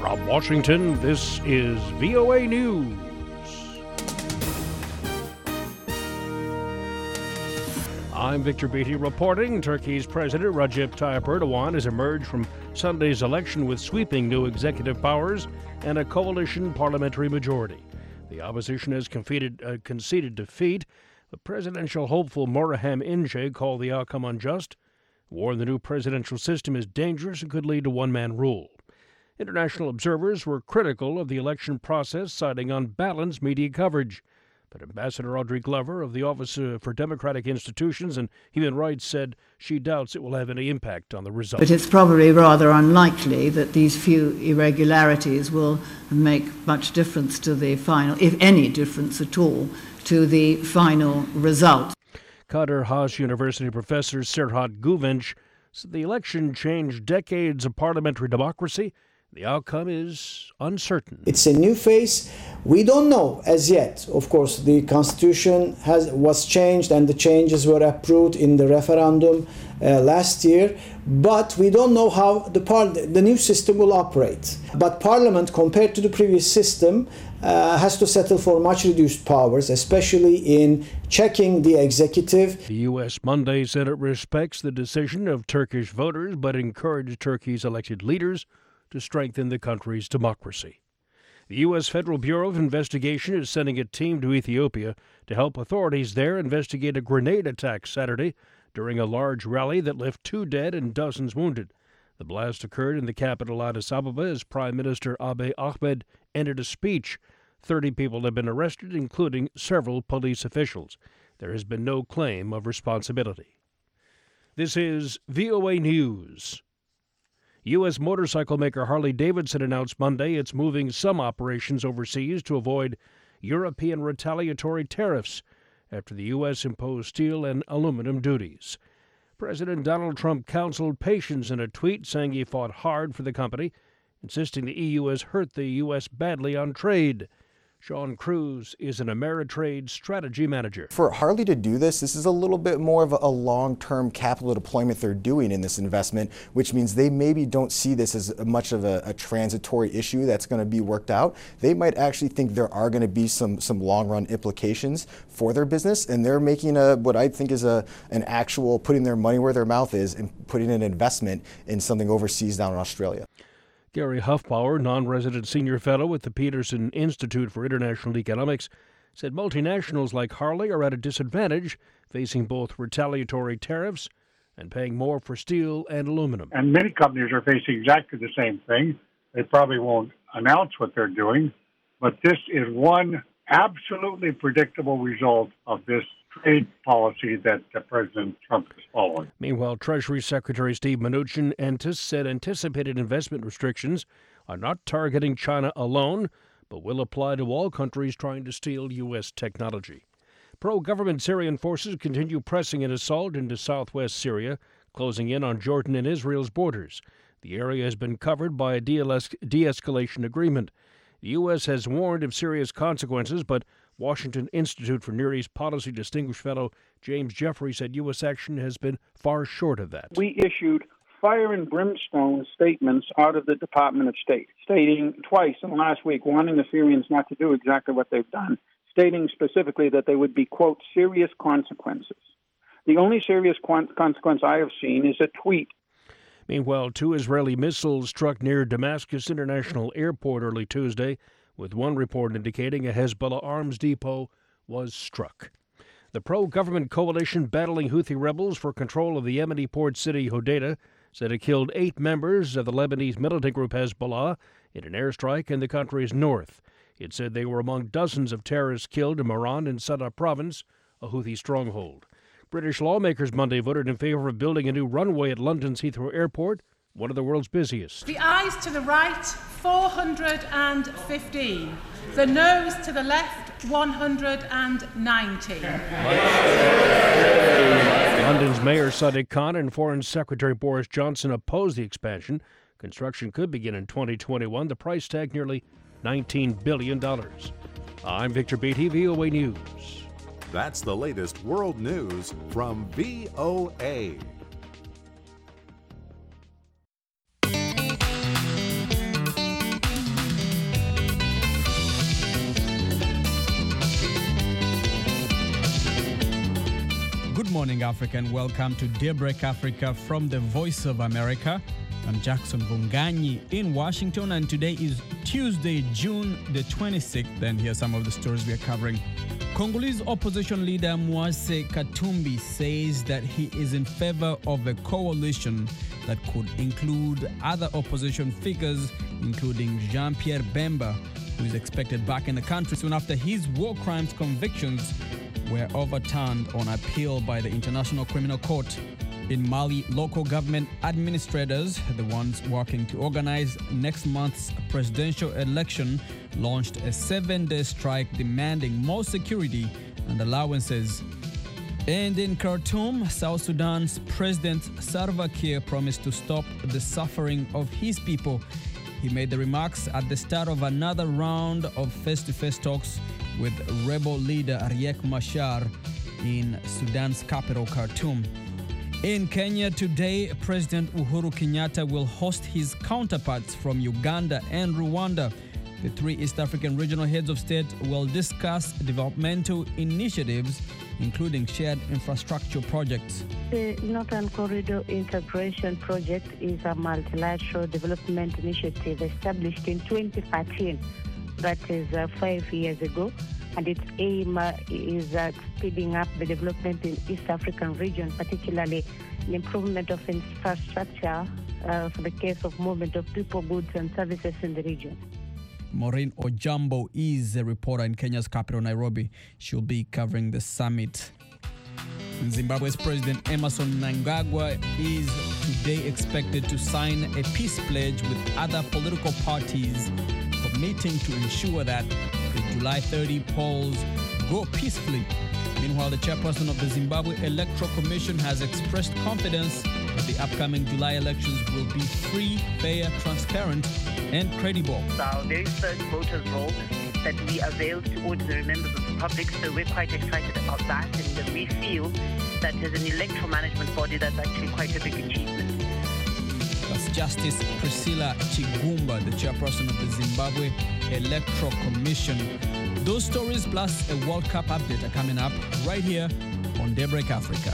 From Washington, this is VOA News. I'm Victor Beatty reporting. Turkey's President Recep Tayyip Erdogan has emerged from Sunday's election with sweeping new executive powers and a coalition parliamentary majority. The opposition has conceded defeat, but presidential hopeful Muharrem İnce called the outcome unjust, warned the new presidential system is dangerous and could lead to one-man rule. International observers were critical of the election process, citing unbalanced media coverage. But Ambassador Audrey Glover of the Office for Democratic Institutions and Human Rights said she doubts it will have any impact on the results. But it's probably rather unlikely that these few irregularities will make much difference to the final, if any difference at all, to the final result. Kadir Has University professor Serhat Guvenç said the election changed decades of parliamentary democracy. The outcome is uncertain. It's a new phase. We don't know as yet. Of course, the constitution was changed and the changes were approved in the referendum last year. But we don't know how the new system will operate. But Parliament, compared to the previous system, has to settle for much reduced powers, especially in checking the executive. The U.S. Monday said it respects the decision of Turkish voters, but encouraged Turkey's elected leaders to strengthen the country's democracy. The U.S. Federal Bureau of Investigation is sending a team to Ethiopia to help authorities there investigate a grenade attack Saturday during a large rally that left 2 dead and dozens wounded. The blast occurred in the capital Addis Ababa as Prime Minister Abiy Ahmed ended a speech. 30 people have been arrested, including several police officials. There has been no claim of responsibility. This is VOA News. U.S. motorcycle maker Harley-Davidson announced Monday it's moving some operations overseas to avoid European retaliatory tariffs after the U.S. imposed steel and aluminum duties. President Donald Trump counseled patience in a tweet, saying he fought hard for the company, insisting the EU has hurt the U.S. badly on trade. Sean Cruz is an Ameritrade strategy manager. For Harley to do this is a little bit more of a long-term capital deployment they're doing in this investment, which means they maybe don't see this as much of a transitory issue that's going to be worked out. They might actually think there are going to be some long-run implications for their business, and they're making what I think is an actual putting their money where their mouth is and putting an investment in something overseas down in Australia. Gary Huffbauer, non-resident senior fellow at the Peterson Institute for International Economics, said multinationals like Harley are at a disadvantage, facing both retaliatory tariffs and paying more for steel and aluminum. And many companies are facing exactly the same thing. They probably won't announce what they're doing, but this is one absolutely predictable result of this trade policy that President Trump is following. Meanwhile, Treasury Secretary Steve Mnuchin said anticipated investment restrictions are not targeting China alone, but will apply to all countries trying to steal U.S. technology. Pro-government Syrian forces continue pressing an assault into southwest Syria, closing in on Jordan and Israel's borders. The area has been covered by a de-escalation agreement. The U.S. has warned of serious consequences, but Washington Institute for Near East Policy distinguished fellow James Jeffrey said U.S. action has been far short of that. We issued fire and brimstone statements out of the Department of State, stating twice in the last week, warning the Syrians not to do exactly what they've done, stating specifically that they would be, quote, serious consequences. The only serious consequence I have seen is a tweet. Meanwhile, 2 Israeli missiles struck near Damascus International Airport early Tuesday, with one report indicating a Hezbollah arms depot was struck. The pro-government coalition battling Houthi rebels for control of the Yemeni port city Hodeidah said it killed 8 members of the Lebanese militant group Hezbollah in an airstrike in the country's north. It said they were among dozens of terrorists killed in Maran and Sada province, a Houthi stronghold. British lawmakers Monday voted in favor of building a new runway at London's Heathrow Airport, one of the world's busiest. The ayes to the right, 415. The noes to the left, 190. London's Mayor Sadiq Khan and Foreign Secretary Boris Johnson opposed the expansion. Construction could begin in 2021. The price tag nearly $19 billion. I'm Victor Beatty, VOA News. That's the latest world news from VOA. morning, Africa, and welcome to Daybreak Africa from the Voice of America. I'm Jackson Vunganyi in Washington, and today is Tuesday, June the 26th. And here are some of the stories we are covering. Congolese opposition leader Moise Katumbi says that he is in favor of a coalition that could include other opposition figures, including Jean-Pierre Bemba, who is expected back in the country soon after his war crimes convictions were overturned on appeal by the International Criminal Court. In Mali, local government administrators, the ones working to organize next month's presidential election, launched a 7-day strike demanding more security and allowances. And in Khartoum, South Sudan's President Salva Kiir promised to stop the suffering of his people. He made the remarks at the start of another round of face-to-face talks with rebel leader Riek Machar in Sudan's capital, Khartoum. In Kenya today, President Uhuru Kenyatta will host his counterparts from Uganda and Rwanda. The three East African regional heads of state will discuss developmental initiatives, including shared infrastructure projects. The Northern Corridor Integration Project is a multilateral development initiative established in 2013, that is 5 years ago, and its aim is speeding up the development in East African region, particularly the improvement of infrastructure for the case of movement of people, goods and services in the region. Maureen Ojambo is a reporter in Kenya's capital, Nairobi. She'll be covering the summit. Zimbabwe's President Emmerson Mnangagwa is today expected to sign a peace pledge with other political parties, committing to ensure that the July 30 polls go peacefully. Meanwhile, the chairperson of the Zimbabwe Electoral Commission has expressed confidence that the upcoming July elections will be free, fair, transparent, and credible. Our very first voters' roll that we availed to ordinary members of the public, so we're quite excited about that, and we feel that as an electoral management body, that's actually quite a big achievement. That's Justice Priscilla Chigumba, the chairperson of the Zimbabwe Electoral Commission. Those stories plus a World Cup update are coming up right here on Daybreak Africa.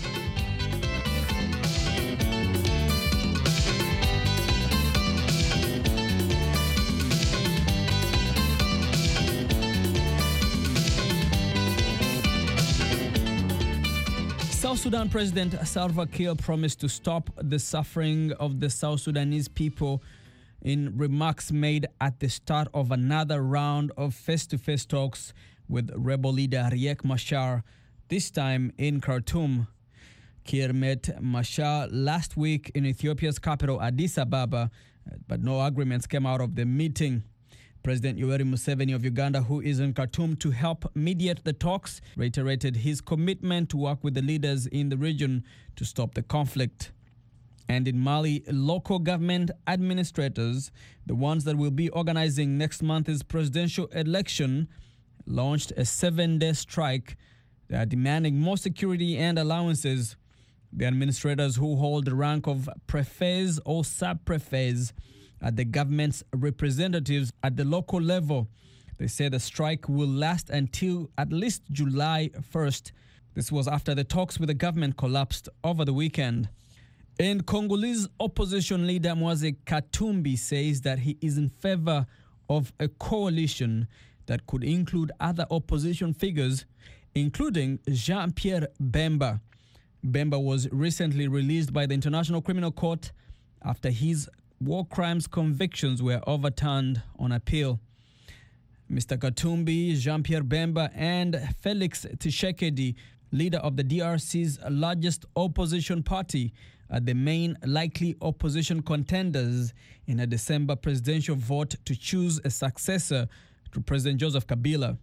South Sudan President Salva Kiir promised to stop the suffering of the South Sudanese people in remarks made at the start of another round of face-to-face talks with rebel leader Riek Machar, this time in Khartoum. Kiir met Machar last week in Ethiopia's capital, Addis Ababa, but no agreements came out of the meeting. President Yoweri Museveni of Uganda, who is in Khartoum to help mediate the talks, reiterated his commitment to work with the leaders in the region to stop the conflict. And in Mali, local government administrators, the ones that will be organizing next month's presidential election, launched a 7-day strike. They are demanding more security and allowances. The administrators, who hold the rank of prefets or sub-prefets, are the government's representatives at the local level. They say the strike will last until at least July 1st. This was after the talks with the government collapsed over the weekend. And Congolese opposition leader Moise Katumbi says that he is in favor of a coalition that could include other opposition figures, including Jean-Pierre Bemba. Bemba was recently released by the International Criminal Court after his war crimes convictions were overturned on appeal. Mr. Katumbi, Jean-Pierre Bemba, and Felix Tshisekedi, leader of the DRC's largest opposition party, are the main likely opposition contenders in a December presidential vote to choose a successor to President Joseph Kabila.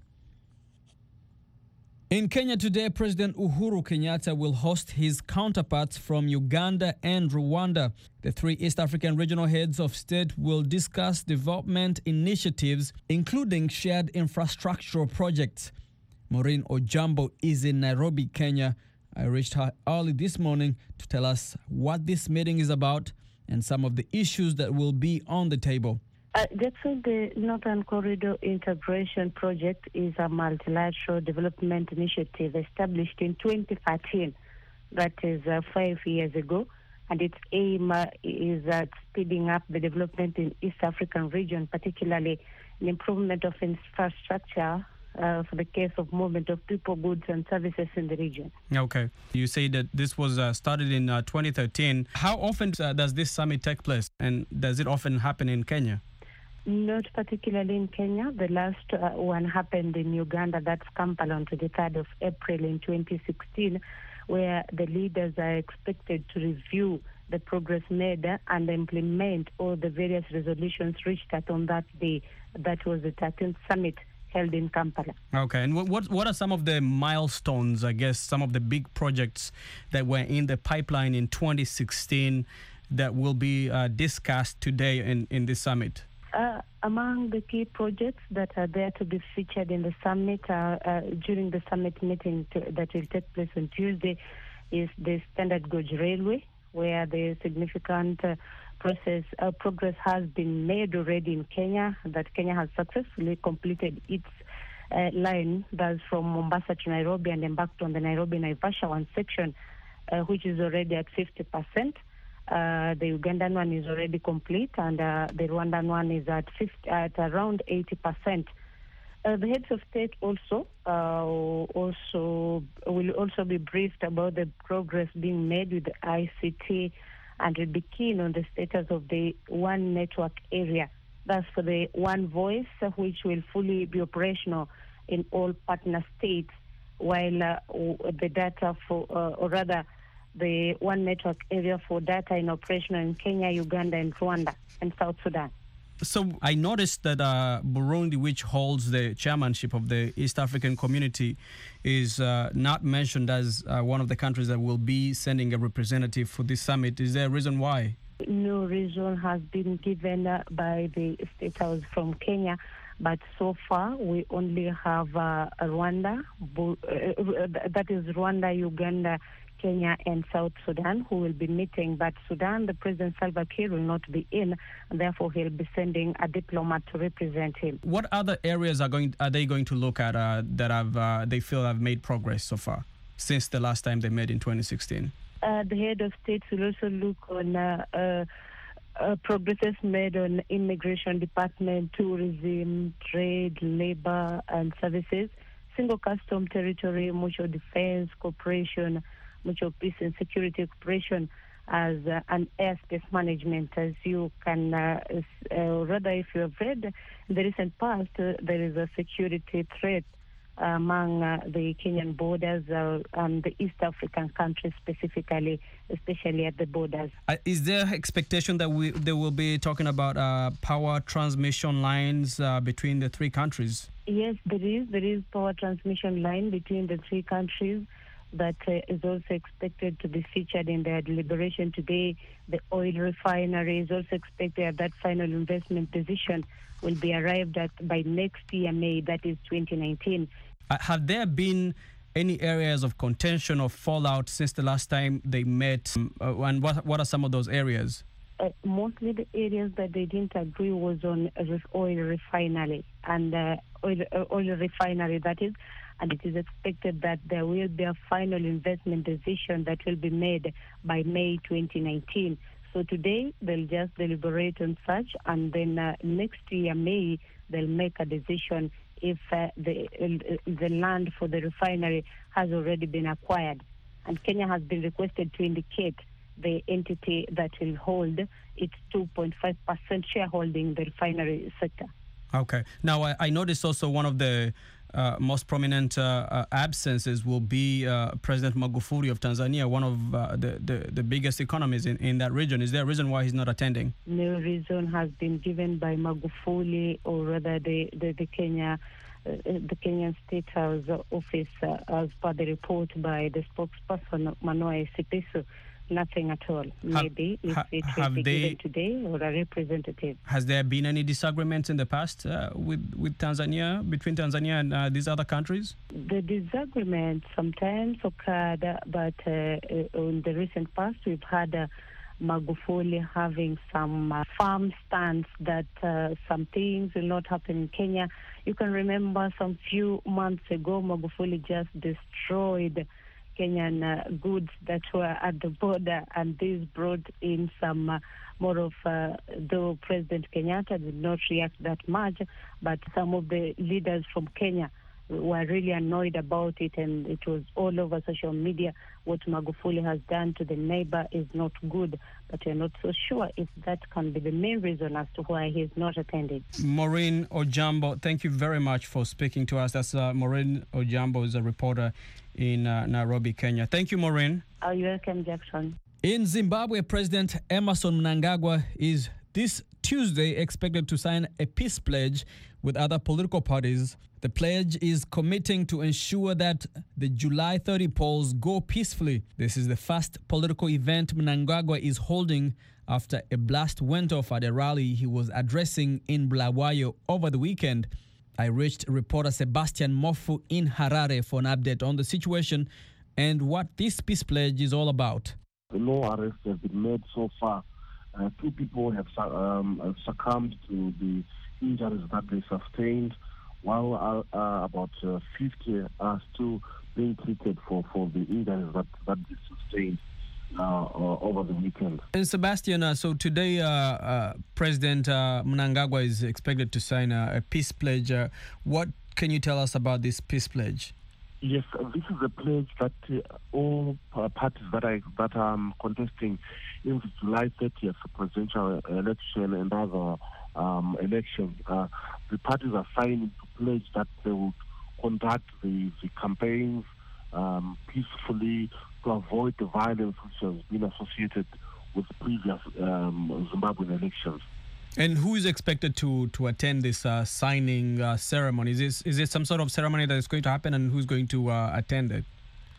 In Kenya today, President Uhuru Kenyatta will host his counterparts from Uganda and Rwanda. The three East African regional heads of state will discuss development initiatives, including shared infrastructural projects. Maureen Ojambo is in Nairobi, Kenya. I reached her early this morning to tell us what this meeting is about and some of the issues that will be on the table. Jackson, the Northern Corridor Integration Project is a multilateral development initiative established in 2013, that is 5 years ago. And its aim is at speeding up the development in East African region, particularly an improvement of infrastructure for the case of movement of people, goods, and services in the region. Okay. You say that this was started in 2013. How often does this summit take place, and does it often happen in Kenya? Not particularly in Kenya. The last one happened in Uganda, that's Kampala, on 23rd of April in 2016, where the leaders are expected to review the progress made and implement all the various resolutions reached at on that day. That was the 13th summit held in Kampala. Okay, and what are some of the milestones, I guess, some of the big projects that were in the pipeline in 2016 that will be discussed today in this summit? Among the key projects that are there to be featured in the summit during the summit meeting that will take place on Tuesday is the Standard Gauge Railway, where the significant progress has been made already in Kenya, that Kenya has successfully completed its line, that's from Mombasa to Nairobi, and embarked on the Nairobi-Naivasha one section, which is already at 50%. The Ugandan one is already complete, and the Rwandan one is at around 80%. The heads of state will also be briefed about the progress being made with the ICT, and will be keen on the status of the One Network area. That's for the One Voice, which will fully be operational in all partner states, while the data the One Network area for data in operation in Kenya, Uganda, and Rwanda, and South Sudan. So I noticed that Burundi, which holds the chairmanship of the East African Community, is not mentioned as one of the countries that will be sending a representative for this summit. Is there a reason why? No reason has been given by the State House from Kenya, but so far we only have Rwanda, that is Rwanda, Uganda, Kenya, and South Sudan, who will be meeting. But Sudan, the President Salva Kiir will not be in, and therefore he'll be sending a diplomat to represent him. What other areas are they going to look at that they feel have made progress so far since the last time they met in 2016? The head of state will also look on progresses made on immigration department, tourism, trade, labor, and services, single custom territory, mutual defense cooperation, mutual peace and security cooperation, as an airspace management. As you can, rather, if you have read in the recent past, there is a security threat among the Kenyan borders and the East African countries specifically, especially at the borders. Is there expectation that they will be talking about power transmission lines between the three countries? Yes, there is power transmission line between the three countries that is also expected to be featured in their deliberation today. The oil refinery is also expected at that final investment decision will be arrived at by next year, May, that is 2019. Have there been any areas of contention or fallout since the last time they met? And what are some of those areas? Mostly the areas that they didn't agree was on oil refinery and oil refinery, that is, and it is expected that there will be a final investment decision that will be made by May 2019. So today they'll just deliberate on such, and then next year, May, they'll make a decision if the land for the refinery has already been acquired. And Kenya has been requested to indicate the entity that will hold its 2.5% shareholding in the refinery sector. Okay. Now, I noticed also one of the most prominent absences will be President Magufuli of Tanzania, one of the biggest economies in that region. Is there a reason why he's not attending? No reason has been given by Magufuli, or rather the Kenyan State House office, as per the report by the spokesperson Manoa Esipisu. Nothing at all. Maybe if it will be given today, or a representative. Has there been any disagreements in the past with Tanzania, between Tanzania and these other countries? The disagreement sometimes occurred, but in the recent past, we've had Magufuli having some firm stance that some things will not happen in Kenya. You can remember some few months ago, Magufuli just destroyed Kenyan goods that were at the border, and this brought in some more of, though President Kenyatta did not react that much, but some of the leaders from Kenya were really annoyed about it, and it was all over social media. What Magufuli has done to the neighbor is not good, but we're not so sure if that can be the main reason as to why he's not attended. Maureen Ojambo, thank you very much for speaking to us. That's Maureen Ojambo, is a reporter in Nairobi, Kenya. Thank you, Maureen. You're welcome, Jackson. In Zimbabwe, President Emmerson Mnangagwa is this Tuesday expected to sign a peace pledge with other political parties. The pledge is committing to ensure that the July 30 polls go peacefully. This is the first political event Mnangagwa is holding after a blast went off at a rally he was addressing in Bulawayo over the weekend. I reached reporter Sebastian Mofu in Harare for an update on the situation and what this peace pledge is all about. No arrests have been made so far. 2 people have succumbed to the injuries that they sustained, while about 50 are still being treated for the injuries that they sustained over the weekend. And Sebastian, so today President Mnangagwa is expected to sign a peace pledge. What can you tell us about this peace pledge? Yes, this is a pledge that all parties that are contesting in the July 30th presidential election and other elections, the parties are signing to pledge that they will conduct the campaigns peacefully to avoid the violence which has been associated with previous Zimbabwean elections. And who is expected to attend this signing ceremony? Is it some sort of ceremony that is going to happen, and who's going to attend it?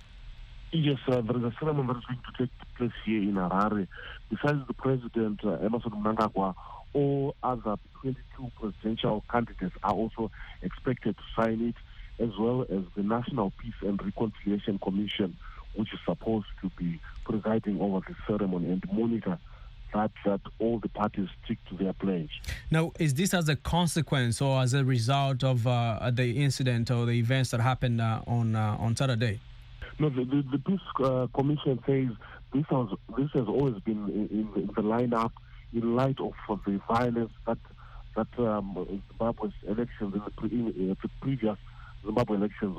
Yes, there is a ceremony that is going to take place here in Harare. Besides the President, Emmerson Mnangagwa, all other 22 presidential candidates are also expected to sign it, as well as the National Peace and Reconciliation Commission, which is supposed to be presiding over the ceremony and monitor that all the parties stick to their pledge. Now, is this as a consequence or as a result of the incident or the events that happened on Saturday? No, the Peace Commission says this has always been in the lineup in light of the violence that Zimbabwe's elections in the previous Zimbabwe elections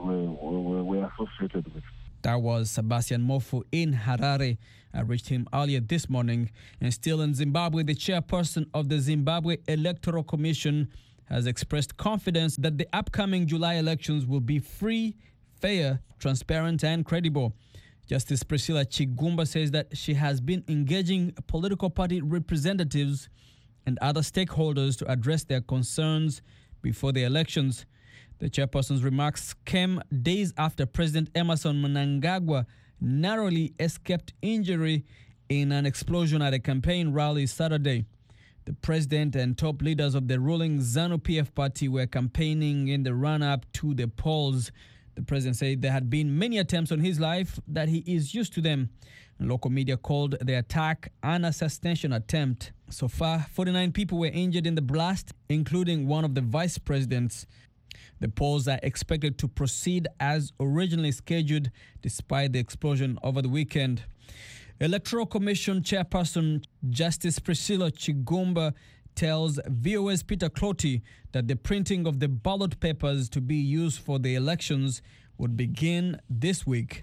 were associated with. That was Sebastian Mofu in Harare. I reached him earlier this morning. And still in Zimbabwe, the chairperson of the Zimbabwe Electoral Commission has expressed confidence that the upcoming July elections will be free, fair, transparent, and credible. Justice Priscilla Chigumba says that she has been engaging political party representatives and other stakeholders to address their concerns before the elections. The chairperson's remarks came days after President Emmerson Mnangagwa narrowly escaped injury in an explosion at a campaign rally Saturday. The president and top leaders of the ruling ZANU-PF party were campaigning in the run-up to the polls. The president said there had been many attempts on his life, that he is used to them. Local media called the attack an assassination attempt. So far, 49 people were injured in the blast, including one of the vice presidents. The polls are expected to proceed as originally scheduled, despite the explosion over the weekend. Electoral Commission Chairperson Justice Priscilla Chigumba tells VOA's Peter Clotty that the printing of the ballot papers to be used for the elections would begin this week.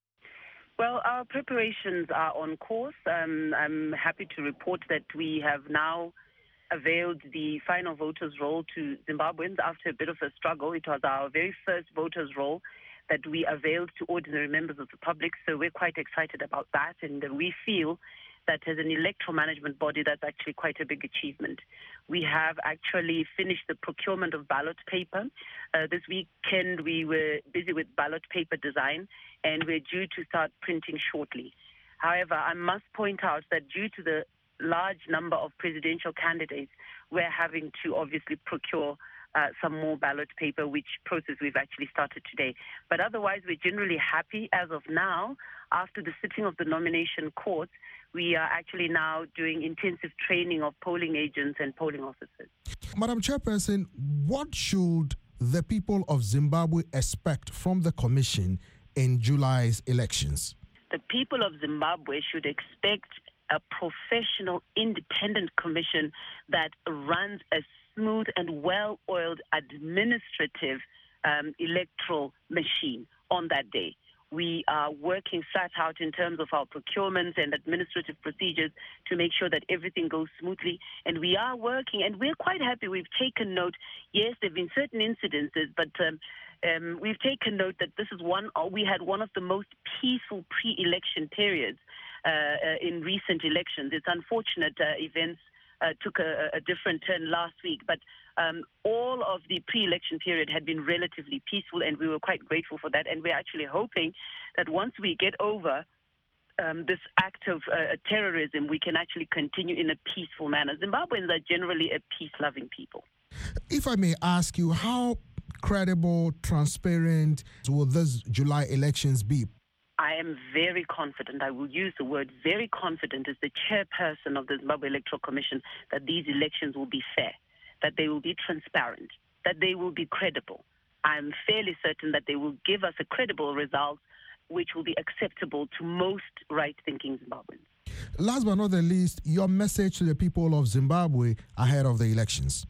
Well, our preparations are on course. I'm happy to report that we have now availed the final voters roll to Zimbabweans after a bit of a struggle. It was our very first voters roll that we availed to ordinary members of the public, so we're quite excited about that, and we feel that as an electoral management body, that's actually quite a big achievement. We have actually finished the procurement of ballot paper. This weekend, we were busy with ballot paper design, and we're due to start printing shortly. However, I must point out that due to the large number of presidential candidates, we're having to obviously procure some more ballot paper, which process we've actually started today. But otherwise, we're generally happy as of now. After the sitting of the nomination court, we are actually now doing intensive training of polling agents and polling officers. Madam Chairperson, what should the people of Zimbabwe expect from the Commission in July's elections? The people of Zimbabwe should expect a professional, independent commission that runs a smooth and well-oiled administrative electoral machine on that day. We are working flat out in terms of our procurements and administrative procedures to make sure that everything goes smoothly. And we are working, and we're quite happy. We've taken note. Yes, there have been certain incidences, but we've taken note that this is we had one of the most peaceful pre-election periods in recent elections. It's unfortunate events took a different turn last week, but all of the pre-election period had been relatively peaceful, and we were quite grateful for that. And we're actually hoping that once we get over this act of terrorism, we can actually continue in a peaceful manner. Zimbabweans are generally a peace-loving people. If I may ask you, how credible, transparent will this July elections be? I am very confident, I will use the word very confident as the chairperson of the Zimbabwe Electoral Commission, that these elections will be fair, that they will be transparent, that they will be credible. I'm fairly certain that they will give us a credible result which will be acceptable to most right-thinking Zimbabweans. Last but not the least, your message to the people of Zimbabwe ahead of the elections.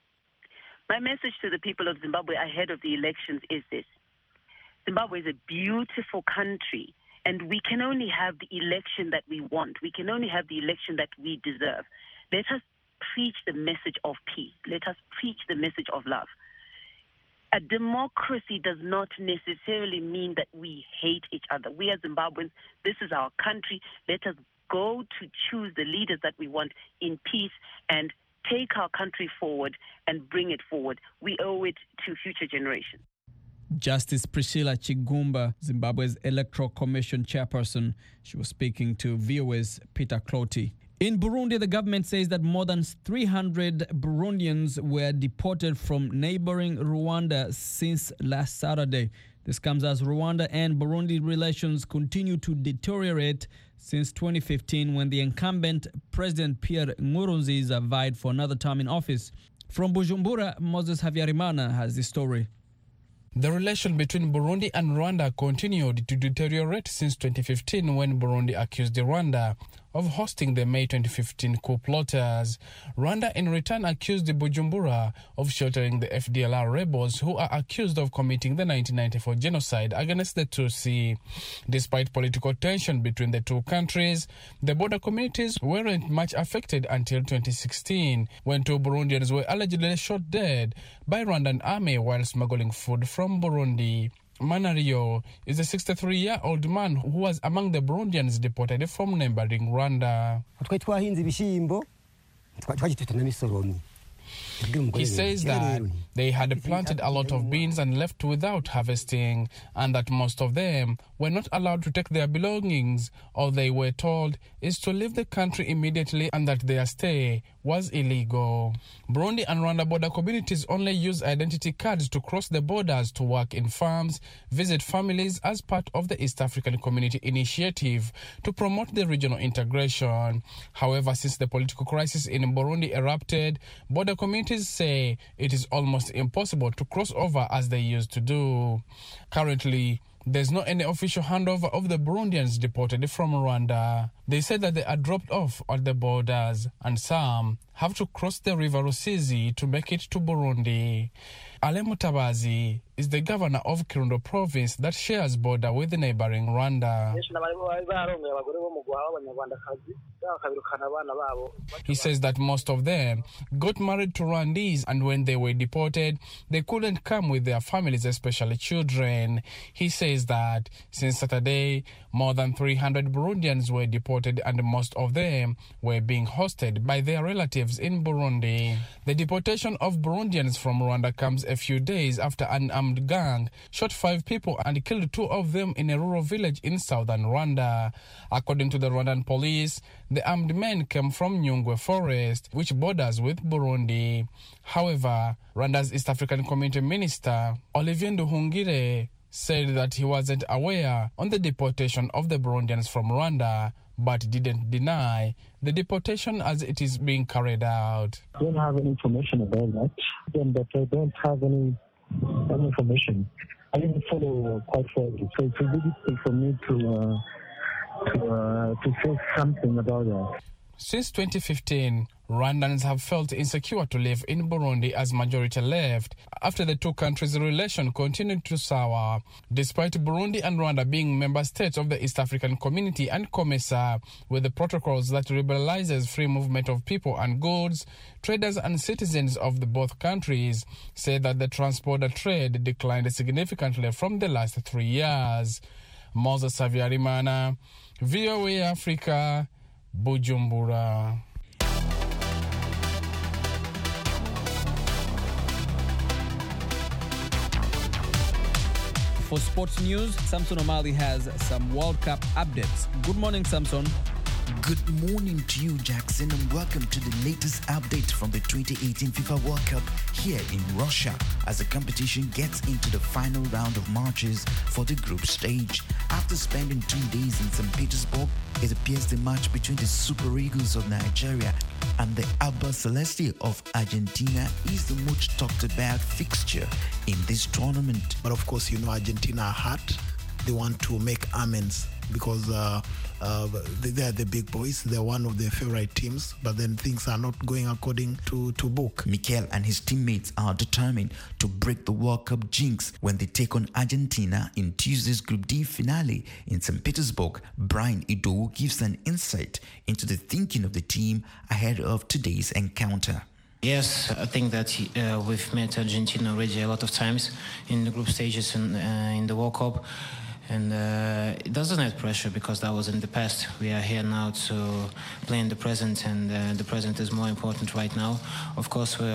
My message to the people of Zimbabwe ahead of the elections is this. Zimbabwe is a beautiful country, and we can only have the election that we want. We can only have the election that we deserve. Let us preach the message of peace. Let us preach the message of love. A democracy does not necessarily mean that we hate each other. We as Zimbabweans, this is our country. Let us go to choose the leaders that we want in peace and take our country forward and bring it forward. We owe it to future generations. Justice Priscilla Chigumba, Zimbabwe's Electoral Commission chairperson. She was speaking to VOA's Peter Clotty. In Burundi, the government says that more than 300 Burundians were deported from neighboring Rwanda since last Saturday. This comes as Rwanda and Burundi relations continue to deteriorate since 2015 when the incumbent President Pierre Nkurunziza vied for another term in office. From Bujumbura, Moses Havyarimana has the story. The relation between Burundi and Rwanda continued to deteriorate since 2015 when Burundi accused Rwanda of hosting the May 2015 coup plotters. Rwanda in return accused Bujumbura of sheltering the FDLR rebels who are accused of committing the 1994 genocide against the Tutsi. Despite political tension between the two countries, the border communities weren't much affected until 2016 when two Burundians were allegedly shot dead by Rwandan army while smuggling food from Burundi. Manario is a 63-year-old man who was among the Burundians deported from neighboring Rwanda. He says that they had planted a lot of beans and left without harvesting, and that most of them were not allowed to take their belongings. All they were told is to leave the country immediately and that their stay was illegal. Burundi and Rwanda border communities only use identity cards to cross the borders to work in farms, visit families as part of the East African Community Initiative to promote the regional integration. However, since the political crisis in Burundi erupted, border communities say it is almost impossible to cross over as they used to do. Currently, there's not any official handover of the Burundians deported from Rwanda. They said that they are dropped off at the borders, and some have to cross the river Rusizi to make it to Burundi. Ale Mutabazi is the governor of Kirundo province that shares border with the neighboring Rwanda. He says that most of them got married to Rwandese, and when they were deported, they couldn't come with their families, especially children. He says that since Saturday, more than 300 Burundians were deported, and most of them were being hosted by their relatives in Burundi. The deportation of Burundians from Rwanda comes a few days after an armed gang shot 5 people and killed 2 of them in a rural village in southern Rwanda. According to the Rwandan police, the armed men came from Nyungwe Forest, which borders with Burundi. However, Rwanda's East African Community Minister, Olivier Nduhungire, said that he wasn't aware on the deportation of the Burundians from Rwanda, but didn't deny the deportation as it is being carried out. I don't have any information about that, but I don't have any information I didn't follow quite closely, so it's a bit difficult for me to say something about that. Since 2015, Rwandans have felt insecure to live in Burundi as majority left after the two countries' relation continued to sour. Despite Burundi and Rwanda being member states of the East African Community and COMESA, with the protocols that liberalizes free movement of people and goods, traders and citizens of the both countries say that the transborder trade declined significantly from the last 3 years. Moses Savyarimana, VOA Africa, Bujumbura. For sports news, Samson O'Malley has some World Cup updates. Good morning, Samson. Good morning to you, Jackson, and welcome to the latest update from the 2018 FIFA World Cup here in Russia as the competition gets into the final round of matches for the group stage. After spending 2 days in St. Petersburg, it appears the match between the Super Eagles of Nigeria and the Alba Celeste of Argentina is the most talked about fixture in this tournament. But of course, Argentina are hurt. They want to make amends because they are the big boys. They're one of their favorite teams, but then things are not going according to book. Mikel and his teammates are determined to break the World Cup jinx when they take on Argentina in Tuesday's Group D finale in St. Petersburg. Brian Idowu gives an insight into the thinking of the team ahead of today's encounter. Yes, I think that we've met Argentina already a lot of times in the group stages and in the World Cup. And it doesn't add pressure because that was in the past. We are here now to play in the present, and the present is more important right now. Of course, we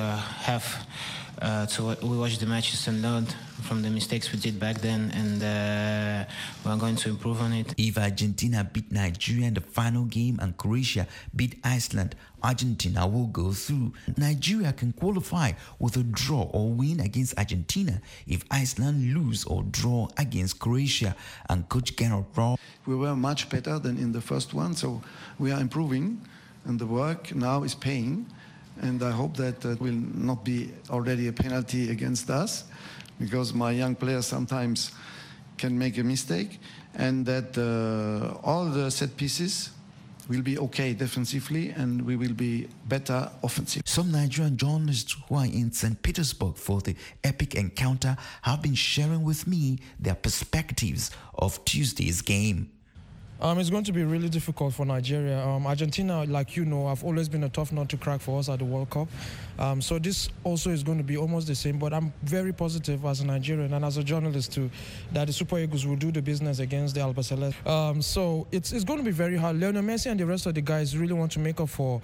watch the matches and learn from the mistakes we did back then, and we're going to improve on it. If Argentina beat Nigeria in the final game and Croatia beat Iceland, Argentina will go through. Nigeria can qualify with a draw or win against Argentina if Iceland lose or draw against Croatia. And Coach Gerard Rowe. We were much better than in the first one, so we are improving, and the work now is paying. And I hope that will not be already a penalty against us, because my young players sometimes can make a mistake, and that all the set pieces will be okay defensively, and we will be better offensively. Some Nigerian journalists who are in St. Petersburg for the epic encounter have been sharing with me their perspectives of Tuesday's game. It's going to be really difficult for Nigeria. Argentina, like have always been a tough nut to crack for us at the World Cup. So this also is going to be almost the same, but I'm very positive as a Nigerian and as a journalist too, that the Super Eagles will do the business against the Alba Celeste. So it's going to be very hard. Lionel Messi and the rest of the guys really want to make up for,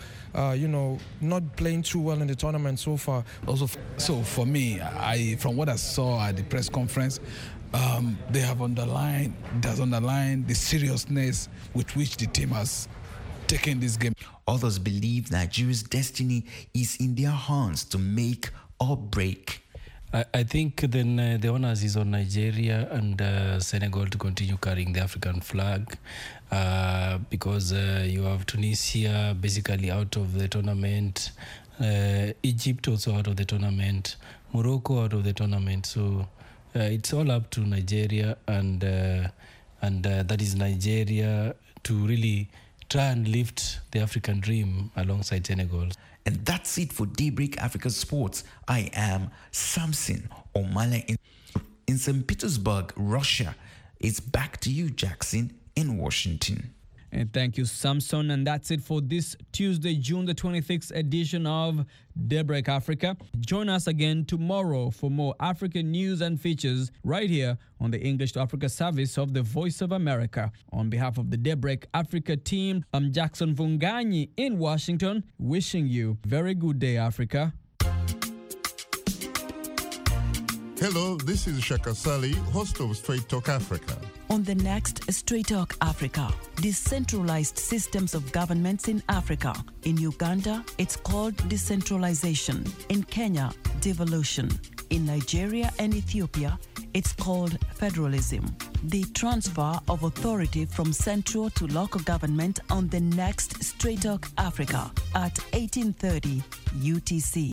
not playing too well in the tournament so far. Also, so for me, from what I saw at the press conference, they have underlined the seriousness with which the team has taken this game. Others believe Nigeria's destiny is in their hands to make or break. I think then the onus is on Nigeria and Senegal to continue carrying the African flag because you have Tunisia basically out of the tournament, Egypt also out of the tournament, Morocco out of the tournament. So it's all up to Nigeria, and that is Nigeria to really try and lift the African dream alongside Senegal. And that's it for Daybreak Africa Sports. I am Samson O'Malley in St. Petersburg, Russia. It's back to you, Jackson, in Washington. And thank you, Samson. And that's it for this Tuesday, June the 26th edition of Daybreak Africa. Join us again tomorrow for more African news and features right here on the English to Africa service of the Voice of America. On behalf of the Daybreak Africa team, I'm Jackson Vunganyi in Washington, wishing you a very good day, Africa. Hello, this is Shaka Sali, host of Straight Talk Africa. On the next Straight Talk Africa, decentralized systems of governments in Africa. In Uganda, it's called decentralization. In Kenya, devolution. In Nigeria and Ethiopia, it's called federalism. The transfer of authority from central to local government on the next Straight Talk Africa at 1830 UTC.